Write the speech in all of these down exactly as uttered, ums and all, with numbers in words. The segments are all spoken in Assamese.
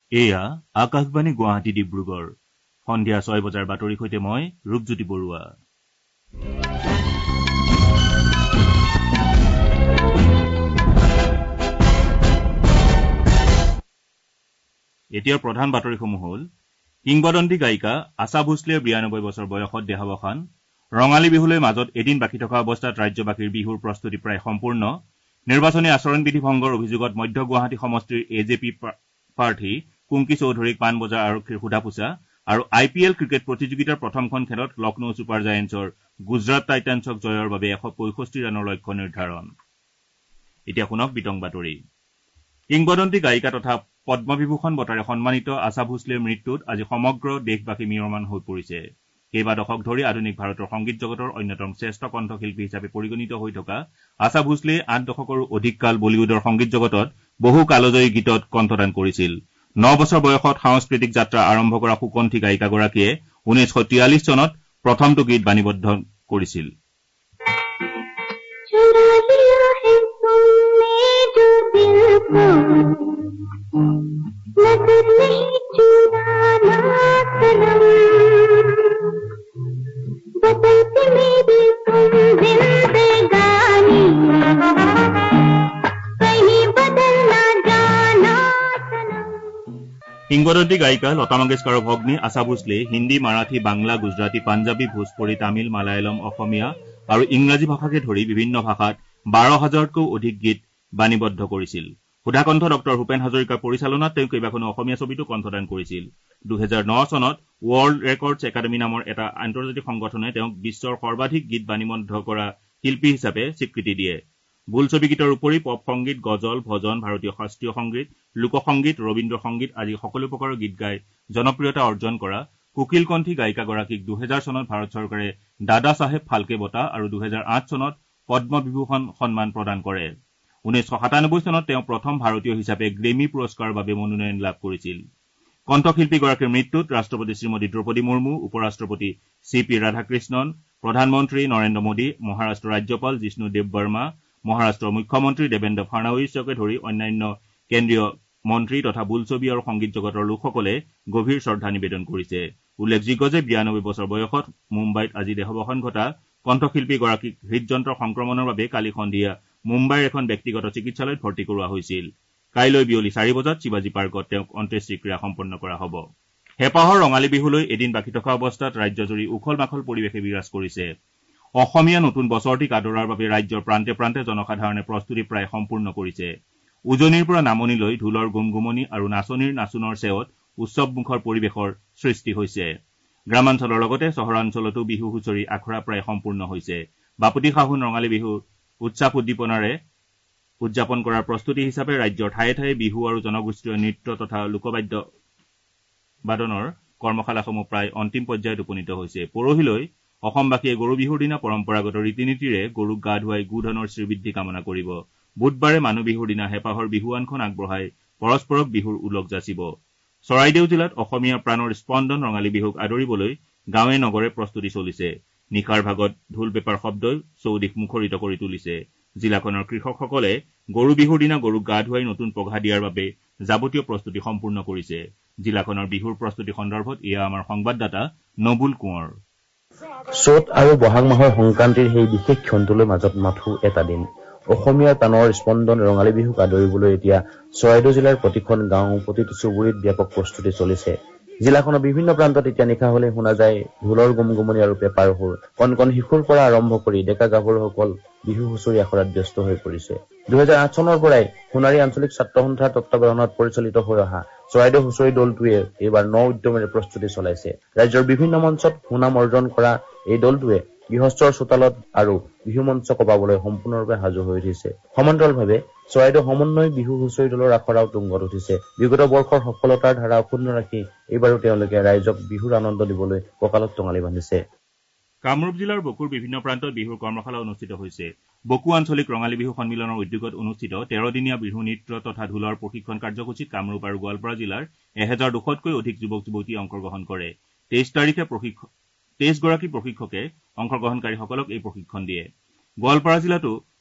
এয়া আকাশবাণী গুৱাহাটী ডিব্ৰুগড় সন্ধিয়া ছয় বজাৰ বাতৰিৰ সৈতে মই ৰূপজ্যোতি বৰুৱা। এতিয়াৰ প্ৰধান বাতৰিসমূহ হ'ল কিংবদন্তি গায়িকা আশা ভোছলেৰ বিৰানব্বৈ বছৰ বয়সত দেহাৱসান। ৰঙালী বিহুলৈ মাজত এদিন বাকী থকা অৱস্থাত ৰাজ্যবাসীৰ বিহুৰ প্ৰস্তুতি প্ৰায় সম্পূৰ্ণ। নিৰ্বাচনী আচৰণবিধি ভংগৰ অভিযোগত মধ্য গুৱাহাটী সমষ্টিৰ এ জে পি প্ৰাৰ্থী কুংকি চৌধুৰীক পাণবজাৰ আৰক্ষীৰ সোধাপোছা আৰু আই পি এল ক্ৰিকেট প্ৰতিযোগিতাৰ প্ৰথমখন খেলত লক্ষ্ণৌ ছুপাৰ জায়েণ্টছৰ গুজৰাট টাইটান্ছক জয়ৰ বাবে এশ পঁয়ষষ্ঠি ৰানৰ লক্ষ্য নিৰ্ধাৰণ। এতিয়া শুনক বিতং বাতৰি। কিংবদন্তি গায়িকা তথা পদ্মবিভূষণ বঁটাৰে সন্মানিত আশা ভোছলেৰ মৃত্যুত আজি সমগ্ৰ দেশবাসী ম্ৰিয়মাণ হৈ পৰিছে। কেইবা দশক ধৰি আধুনিক ভাৰতৰ সংগীত জগতৰ অন্যতম শ্ৰেষ্ঠ কণ্ঠশিল্পী হিচাপে পৰিগণিত হৈ থকা আশা ভোছলে আঠ দশকৰো অধিক কাল বলিউডৰ সংগীত জগতত বহু কালজয়ী গীতত কণ্ঠদান কৰিছিল। ন বছৰ বয়সত সাংস্কৃতিক যাত্ৰা আৰম্ভ কৰা সুকণ্ঠী গায়িকাগৰাকীয়ে ঊনৈছশ তিয়াল্লিছ চনত প্ৰথমটো গীত বাণীবদ্ধ কৰিছিল। কিংবদন্তি গায়িকা লতা মংগেশকাৰৰ ভগ্নী আশা ভোছলে হিন্দী, মাৰাঠী, বাংলা, গুজৰাটী, পাঞ্জাবী, ভোজপুৰী, তামিল, মালায়ালম, অসমীয়া আৰু ইংৰাজী ভাষাকে ধৰি বিভিন্ন ভাষাত বাৰ হাজাৰতকৈও অধিক গীত বাণীবদ্ধ কৰিছিল। সুধাকণ্ঠ ডক্টৰ ভূপেন হাজৰিকাৰ পৰিচালনাত তেওঁ কেইবাখনো অসমীয়া ছবিতো কণ্ঠদান কৰিছিল। দুহেজাৰ ন চনত ৱৰ্ল্ড ৰেকৰ্ডছ একাডেমী নামৰ এটা আন্তৰ্জাতিক সংগঠনে তেওঁক বিশ্বৰ সৰ্বাধিক গীত বাণীবদ্ধ কৰা শিল্পী হিচাপে স্বীকৃতি দিয়ে। বোলছবি গীতৰ উপৰি পপ সংগীত, গজল, ভজন, ভাৰতীয় শাস্ত্ৰীয় সংগীত, লোকসংগীত, ৰবীন্দ্ৰ সংগীত আদি সকলো প্ৰকাৰৰ গীত গাই জনপ্ৰিয়তা অৰ্জন কৰা কোকিলকণ্ঠী গায়িকাগৰাকীক দুহেজাৰ চনত ভাৰত চৰকাৰে দাদা চাহেব ফাল্কে বঁটা আৰু দুহেজাৰ আঠ চনত পদ্মবিভূষণ সন্মান প্ৰদান কৰে। ঊনৈছশ সাতানব্বৈ চনত তেওঁ প্ৰথম ভাৰতীয় হিচাপে গ্ৰেমী পুৰস্কাৰৰ বাবে মনোনয়ন লাভ কৰিছিল। কণ্ঠশিল্পীগৰাকীৰ মৃত্যুত ৰাষ্ট্ৰপতি শ্ৰীমতী দ্ৰৌপদী মুৰ্মু, উপ ৰাষ্ট্ৰপতি চি পি ৰাধাকৃষ্ণন, প্ৰধানমন্ত্ৰী নৰেন্দ্ৰ মোদী, মহাৰাষ্ট্ৰৰ ৰাজ্যপাল জিষ্ণু দেৱ বৰ্মা, মহাৰাষ্ট্ৰৰ মুখ্যমন্ত্ৰী দেৱেন্দ্ৰ ফাড়নৱিছকে ধৰি অন্যান্য কেন্দ্ৰীয় মন্ত্ৰী তথা বোলছবি আৰু সংগীত জগতৰ লোকসকলে গভীৰ শ্ৰদ্ধা নিবেদন কৰিছে। উল্লেখযোগ্য যে বিৰানব্বৈ বছৰ বয়সত মুম্বাইত আজি দেহাৱসান ঘটা কণ্ঠশিল্পীগৰাকীক হৃদযন্ত্ৰৰ সংক্ৰমণৰ বাবে কালি সন্ধিয়া মুম্বাইৰ এখন ব্যক্তিগত চিকিৎসালয়ত ভৰ্তি কৰোৱা হৈছিল। কাইলৈ বিয়লি চাৰি বজাত শিৱাজী পাৰ্কত তেওঁক অন্ত্যেষ্টিক্ৰিয়া সম্পন্ন কৰা হ'ব। হেঁপাহৰ ৰঙালী বিহুলৈ এদিন বাকী থকা অৱস্থাত ৰাজ্যজুৰি উখল মাখল পৰিৱেশে বিৰাজ কৰিছে। অসমীয়া নতুন বছৰটিক আদৰাৰ বাবে ৰাজ্যৰ প্ৰান্তে প্ৰান্তে জনসাধাৰণে প্ৰস্তুতি প্ৰায় সম্পূৰ্ণ কৰিছে। উজনিৰ পৰা নামনিলৈ ঢোলৰ গুমগুমনি আৰু নাচনীৰ নাচোনৰ চেৱত উৎসৱমুখৰ পৰিৱেশৰ সৃষ্টি হৈছে। গ্ৰামাঞ্চলৰ লগতে চহৰাঞ্চলতো বিহু হুঁচৰি আখৰা প্ৰায় সম্পূৰ্ণ হৈছে। বাপুতি সাহোন ৰঙালী বিহু উৎসাহ উদ্দীপনাৰে উদযাপন কৰাৰ প্ৰস্তুতি হিচাপে ৰাজ্যৰ ঠায়ে ঠায়ে বিহু আৰু জনগোষ্ঠীয় নৃত্য তথা লোকবাদ্য বাদনৰ কৰ্মশালাসমূহ প্ৰায় অন্তিম পৰ্যায়ত উপনীত হৈছে। পৰহিলৈ অসমবাসীয়ে গৰু বিহুৰ দিনা পৰম্পৰাগত ৰীতি নীতিৰে গৰুক গা ধুৱাই গোধনৰ শ্ৰীবৃদ্ধি কামনা কৰিব। বুধবাৰে মানুহ বিহুৰ দিনা হেঁপাহৰ বিহুৱানখন আগবঢ়াই পৰস্পৰক বিহুৰ ওলগ যাচিব। চৰাইদেউ জিলাত অসমীয়াৰ প্ৰাণৰ স্পন্দন ৰঙালী বিহুক আদৰিবলৈ গাঁৱে নগৰে প্ৰস্তুতি চলিছে। নিশাৰ ভাগত ঢোল পেপাৰ শব্দই চৌদিশ মুখৰিত কৰি তুলিছে। জিলাখনৰ কৃষকসকলে গৰু বিহুৰ দিনা গৰুক গা ধুৱাই নতুন পঘা দিয়াৰ বাবে যাৱতীয় প্ৰস্তুতি সম্পূৰ্ণ কৰিছে। জিলাখনৰ বিহুৰ প্ৰস্তুতি সন্দৰ্ভত এয়া আমাৰ সংবাদদাতা নবুল কোঁৱৰ। চ'ত আৰু বহাগ মাহৰ সংক্ৰান্তিৰ সেই বিশেষ ক্ষণটোলৈ মাজত মাথো এটা দিন। অসমীয়াৰ প্ৰাণৰ স্পন্দন ৰঙালী বিহুক আদৰিবলৈ এতিয়া চৰাইদেউ জিলাৰ প্ৰতিখন গাঁও, প্ৰতিটো চুবুৰীত ব্যাপক প্ৰস্তুতি চলিছে। জিলাখনৰ বিভিন্ন প্ৰান্তত এতিয়া নিশা হলে শুনা যায় ঢোলৰ গুমগুমনি আৰু পেপাৰ সুৰ। কণ কণ শিশুৰ পৰা আৰম্ভ কৰি ডেকা গাভৰুসকল বিহু হুঁচৰি আখৰাত ব্যস্ত হৈ পৰিছে। দুহেজাৰ আঠ চনৰ পৰাই সোণাৰী আঞ্চলিক ছাত্ৰ সন্থাৰ তত্বাৱধানত পৰিচালিত হৈ অহা চৰাইদেউ হুঁচৰি দলটোৱে এইবাৰ ন উদ্যমেৰে প্ৰস্তুতি চলাইছে। ৰাজ্যৰ বিভিন্ন মঞ্চত সুনাম অৰ্জন কৰা এই দলটোৱে গৃহস্থৰ চোতালত আৰু বিহু মঞ্চ কপাবলৈ সম্পূৰ্ণৰূপে সাজু হৈ উঠিছে। সমান্তৰালভাৱে চৰাইদেউ সমন্বয় বিহু হুঁচৰি দলৰ আখৰাও তুংগত উঠিছে। বিগত বৰ্ষৰ সফলতাৰ ধাৰা অক্ষুণ্ণ ৰাখি এইবাৰো তেওঁলোকে ৰাইজক বিহুৰ আনন্দ দিবলৈ কঁকালত টঙালি বান্ধিছে। কামৰূপ জিলাৰ বকুৰ বিভিন্ন প্ৰান্তত বিহুৰ কৰ্মশালা অনুষ্ঠিত হৈছে। বকু আঞ্চলিক ৰঙালী বিহু সন্মিলনৰ উদ্যোগত অনুষ্ঠিত তেৰদিনীয়া বিহু নৃত্য তথা ঢোলৰ প্ৰশিক্ষণ কাৰ্যসূচীত কামৰূপ আৰু গোৱালপাৰা জিলাৰ এহেজাৰ দুশতকৈ অধিক যুৱক যুৱতীয়ে অংশগ্ৰহণ কৰে। তেইছ তাৰিখে তেইছ গৰাকী প্ৰশিক্ষকে অংশগ্ৰহণকাৰীসকলক এই প্ৰশিক্ষণ দিয়ে। গোৱালপাৰা জিলাতো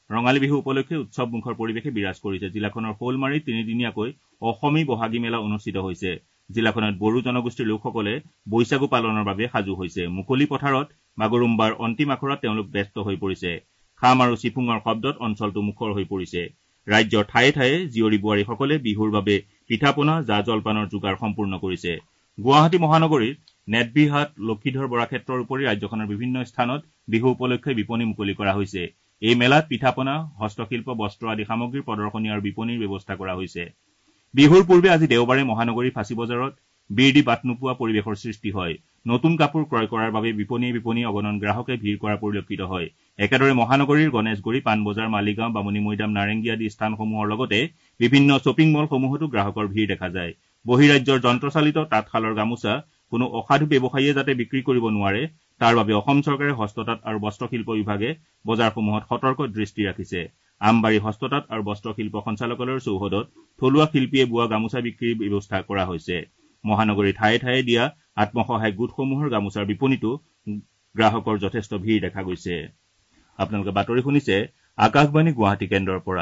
ৰঙালী বিহু উপলক্ষে উৎসৱমুখৰ পৰিৱেশে বিৰাজ কৰিছে। জিলাখনৰ শোলমাৰীত তিনিদিনীয়াকৈ অসমী বহাগী মেলা অনুষ্ঠিত হৈছে। জিলাখনত বড়ো জনগোষ্ঠীৰ লোকসকলে বৈশাগু পালনৰ বাবে সাজু হৈছে। মুকলি পথাৰত বাগৰুম্বাৰ অন্তিম আখৰাত তেওঁলোক ব্যস্ত হৈ পৰিছে। খাম আৰু চিফুঙৰ শব্দত অঞ্চলটো মুখৰ হৈ পৰিছে। ৰাজ্যৰ ঠায়ে ঠায়ে জীয়ৰী বোৱাৰীসকলে বিহুৰ বাবে পিঠাপনা জা জলপানৰ যোগাৰ সম্পূৰ্ণ কৰিছে। গুৱাহাটী মহানগৰীৰ নেটবিহাট লক্ষীধৰ বৰা ক্ষেত্ৰৰ উপৰি ৰাজ্যখনৰ বিভিন্ন স্থানত বিহু উপলক্ষে বিপণী মুকলি কৰা হৈছে। এই মেলাত পিঠাপনা হস্তশিল্প বস্ত্ৰ আদি সামগ্ৰীৰ প্ৰদৰ্শনী আৰু বিপণীৰ ব্যৱস্থা কৰা হৈছে। বিহুৰ পূৰ্বে আজি দেওবাৰে মহানগৰীৰ ফাঁচী বজাৰত বিৰদি বাট নোপোৱা পৰিৱেশৰ সৃষ্টি হয়। নতুন কাপোৰ ক্ৰয় কৰাৰ বাবে বিপণীয়ে বিপণীয়ে অগণন গ্ৰাহকে ভিৰ কৰা পৰিলক্ষিত হয়। একেদৰে মহানগৰীৰ গণেশগুৰি পাণবজাৰ মালিগাঁও বামুণী মৈদাম নাৰেংগী আদি স্থানসমূহৰ লগতে বিভিন্ন শ্বপিং মলসমূহতো গ্ৰাহকৰ ভিৰ দেখা যায়। বহিৰাজ্যৰ যন্ত্ৰচালিত তাঁতশালৰ গামোচা কোনো অসাধু ব্যৱসায়ীয়ে যাতে বিক্ৰী কৰিব নোৱাৰে তাৰ বাবে অসম চৰকাৰে হস্ততাঁত আৰু বস্ত্ৰশিল্প বিভাগে বজাৰসমূহত সতৰ্ক দৃষ্টি ৰাখিছে। আমবাৰী হস্ততাঁত আৰু বস্ত্ৰশিল্প সঞ্চালকালয়ৰ চৌহদত থলুৱা শিল্পীয়ে বোৱা গামোচা বিক্ৰীৰ ব্যৱস্থা কৰা হৈছে। মহানগৰীৰ ঠায়ে ঠায়ে দিয়া আত্মসহায়ক গোটসমূহৰ গামোচাৰ বিপণীতো গ্ৰাহকৰ যথেষ্ট ভিৰ দেখা গৈছে। আপোনালোকে বাতৰি শুনিছে আকাশবাণী গুৱাহাটী কেন্দ্ৰৰ পৰা।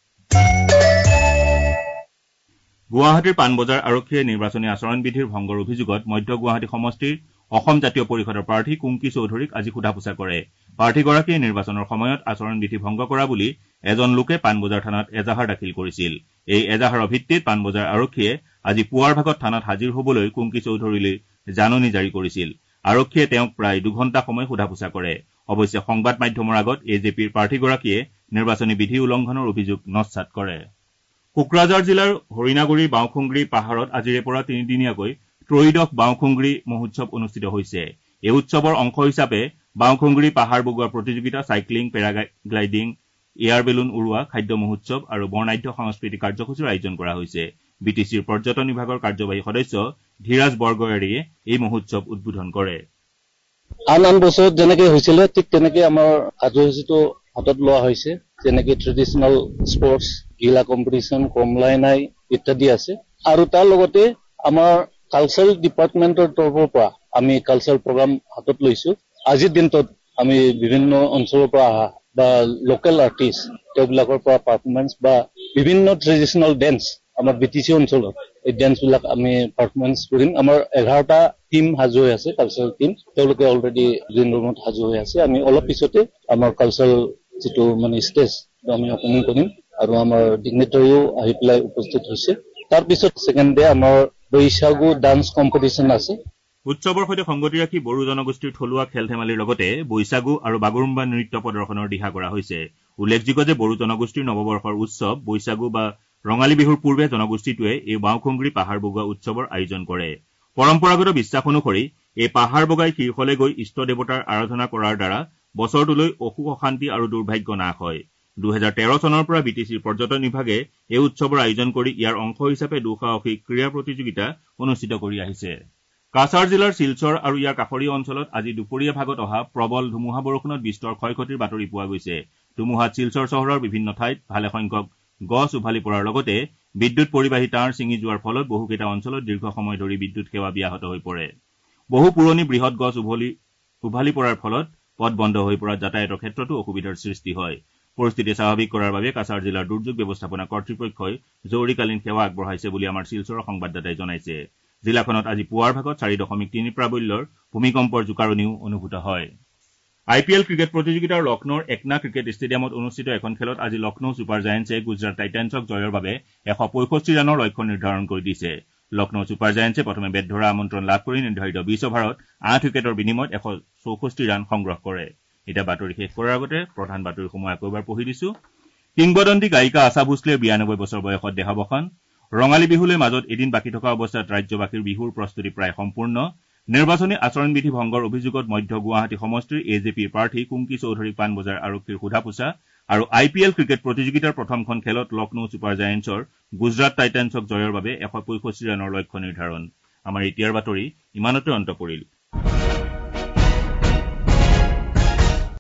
গুৱাহাটীৰ পাণবজাৰ আৰক্ষীয়ে নিৰ্বাচনী আচৰণ বিধিৰ ভংগৰ অভিযোগত মধ্য গুৱাহাটী সমষ্টিৰ অসম জাতীয় পৰিষদৰ প্ৰাৰ্থী কুংকি চৌধুৰীক আজি সোধা-পোছা কৰে। প্ৰাৰ্থীগৰাকীয়ে নিৰ্বাচনৰ সময়ত আচৰণ বিধি ভংগ কৰা বুলি এজন লোকে পাণবজাৰ থানাত এজাহাৰ দাখিল কৰিছিল। এই এজাহাৰৰ ভিত্তিত পাণবজাৰ আৰক্ষীয়ে আজি পুৱাৰ ভাগত থানাত হাজিৰ হবলৈ কুংকি চৌধুৰীলৈ জাননী জাৰি কৰিছিল। আৰক্ষীয়ে তেওঁক প্ৰায় দুঘণ্টা সময় সোধা-পোছা কৰে। অৱশ্যে সংবাদ মাধ্যমৰ আগত এ জে পিৰ প্ৰাৰ্থীগৰাকীয়ে নিৰ্বাচনী বিধি উলংঘনৰ অভিযোগ নস্যাৎ কৰে। কোকৰাঝাৰ জিলাৰ হৰিণাগুৰিৰ বাওঁখুংগ্ৰী পাহাৰত আজিৰে পৰা তিনিদিনীয়াকৈ ত্ৰয়োদশ বাওঁখুংগ্ৰী মহোৎসৱ অনুষ্ঠিত হৈছে। এই উৎসৱৰ অংশ হিচাপে বাওঁখুংগ্ৰী পাহাৰ বগোৱা প্ৰতিযোগিতা, চাইক্লিং, পেৰাগ্লাইডিং, এয়াৰ বেলুন উৰুৱা, খাদ্য মহোৎসৱ আৰু বৰ্ণাঢ্য সাংস্কৃতিক কাৰ্যসূচীৰ আয়োজন কৰা হৈছে। বি টি চিৰ পৰ্যটন বিভাগৰ কাৰ্যবাহী সদস্য ধীৰাজ বৰগয়াৰীয়ে এই মহোৎসৱ উদ্বোধন কৰে। আন আন বছৰত যেনেকে হৈছিলে ঠিক তেনেকে আমাৰ কাৰ্যসূচীটো হাতত লোৱা হৈছে। যেনেকে ট্ৰেডিশ্যনেল স্পৰ্টছ, গিলা কম্পিটিশ্যন, কমলাই নাই ইত্যাদি আছে। আৰু তাৰ লগতে আমাৰ কালচাৰেল ডিপাৰ্টমেণ্টৰ তৰফৰ পৰা আমি কালচাৰেল প্ৰগ্ৰাম হাতত লৈছো। আজিৰ দিনটোত আমি বিভিন্ন অঞ্চলৰ পৰা অহা বা লোকেল আৰ্টিষ্ট তেওঁবিলাকৰ পৰা পাৰফৰ্মেন্স বা বিভিন্ন ট্ৰেডিশ্যনেল ডেন্স আমাৰ বি টি চি অঞ্চলত এই ডেন্সবিলাক আমি পাৰফৰ্মেন্স কৰিম। আমাৰ এঘাৰটা টিম সাজু হৈ আছে, কালচাৰেল টিম। তেওঁলোকে অলৰেডি গ্ৰীণ ৰুমত সাজু হৈ আছে। আমি অলপ পিছতে আমাৰ কালচাৰেল যিটো মানে ষ্টেজ আমি অপেনিং কৰিম আৰু আমাৰ ডিগনিটাৰীও আহি পেলাই উপস্থিত হৈছে। তাৰপিছত ছেকেণ্ড ডে আমাৰ বৈশাগু ডান্স কম্পিটিশ্যন আছে। উৎসৱৰ সৈতে সংগতি ৰাখি বড়ো জনগোষ্ঠীৰ থলুৱা খেল ধেমালিৰ লগতে বৈশাগু আৰু বাগৰুম্বা নৃত্য প্ৰদৰ্শনৰ দিহা কৰা হৈছে। উল্লেখযোগ্য যে বড়ো জনগোষ্ঠীৰ নৱবৰ্ষৰ উৎসৱ বৈশাগু বা ৰঙালী বিহুৰ পূৰ্বে জনগোষ্ঠীটোৱে এই বাওঁখুংগ্ৰী পাহাৰ বগোৱা উৎসৱৰ আয়োজন কৰে। পৰম্পৰাগত বিশ্বাস অনুসৰি এই পাহাৰ বগাই শীৰ্ষলৈ গৈ ইষ্ট দেৱতাৰ আৰাধনা কৰাৰ দ্বাৰা বছৰটোলৈ অসুখ অশান্তি আৰু দুৰ্ভাগ্য নাশ হয়। দুহেজাৰ তেৰ চনৰ পৰা বি টি চিৰ পৰ্যটন বিভাগে এই উৎসৱৰ আয়োজন কৰি ইয়াৰ অংশ হিচাপে দুঃসাহসিক ক্ৰীড়া প্ৰতিযোগিতা অনুষ্ঠিত কৰি আহিছে। কাছাৰ জিলাৰ শিলচৰ আৰু ইয়াৰ কাষৰীয়া অঞ্চলত আজি দুপৰীয়া ভাগত অহা প্ৰবল ধুমুহা বৰষুণত বিস্তৰ ক্ষয় ক্ষতিৰ বাতৰি পোৱা গৈছে। ধুমুহাত শিলচৰ চহৰৰ বিভিন্ন ঠাইত ভালেসংখ্যক গছ উভালি পৰাৰ লগতে বিদ্যুৎ পৰিবাহী তাঁৰ ছিঙি যোৱাৰ ফলত বহুকেইটা অঞ্চলত দীৰ্ঘ সময় ধৰি বিদ্যুৎ সেৱা ব্যাহত হৈ পৰে। বহু পুৰণি বৃহৎ গছ উভলি উভালি পৰাৰ ফলত পথ বন্ধ হৈ পৰাত যাতায়াতৰ ক্ষেত্ৰতো অসুবিধাৰ সৃষ্টি হয়। পৰিস্থিতি স্বাভাৱিক কৰাৰ বাবে কাছাৰ জিলাৰ দুৰ্যোগ ব্যৱস্থাপনা কৰ্তৃপক্ষই জৰুৰীকালীন সেৱা আগবঢ়াইছে বুলি আমাৰ শিলচৰৰ সংবাদদাতাই জনাইছে। জিলাখনত আজি পুৱাৰ ভাগত চাৰি দশমিক তিনি প্ৰাবল্যৰ ভূমিকম্পৰ জোকাৰণিও অনুভূত হয়। আই পি এল ক্ৰিকেট প্ৰতিযোগিতাৰ লক্ষ্ণৌৰ একনা ক্ৰিকেট ষ্টেডিয়ামত অনুষ্ঠিত এখন খেলত আজি লক্ষ্ণৌ ছুপাৰ জায়েণ্টছে গুজৰাট টাইটান্ছক জয়ৰ বাবে এশ পঁয়ষষ্ঠি ৰানৰ লক্ষ্য নিৰ্ধাৰণ কৰি দিছে। লক্ষ্ণৌ ছুপাৰ জায়েণ্টছে প্ৰথমে বেট ধৰা আমন্ত্ৰণ লাভ কৰি নিৰ্ধাৰিত বিশ অভাৰত আঠ উইকেটৰ বিনিময়ত এশ চৌষষ্ঠি ৰান সংগ্ৰহ কৰে। এতিয়া বাতৰি শেষ কৰাৰ আগতে প্ৰধান বাতৰিসমূহ আকৌ এবাৰ পঢ়ি দিছো। কিংবদন্তি গায়িকা আশা ভোছলেৰ বিৰানব্বৈ বছৰ বয়সত দেহাৱসান। ৰঙালী বিহুলৈ মাজত এদিন বাকী থকা অৱস্থাত ৰাজ্যবাসীৰ বিহুৰ প্ৰস্তুতি প্ৰায় সম্পূৰ্ণ। নিৰ্বাচনী আচৰণবিধি ভংগৰ অভিযোগত মধ্য গুৱাহাটী সমষ্টিৰ এ জে পিৰ প্ৰাৰ্থী কুংকি চৌধুৰীক পাণবজাৰ আৰক্ষীৰ সোধা-পোছা আৰু আই পি এল ক্ৰিকেট প্ৰতিযোগিতাৰ প্ৰথমখন খেলত লক্ষ্ণৌ ছুপাৰ জায়েণ্টছৰ গুজৰাট টাইটান্ছক জয়ৰ বাবে এশ পঁয়ষষ্ঠি ৰানৰ লক্ষ্য নিৰ্ধাৰণ। আমাৰ এতিয়াৰ বাতৰি ইমানতে অন্ত পৰিল।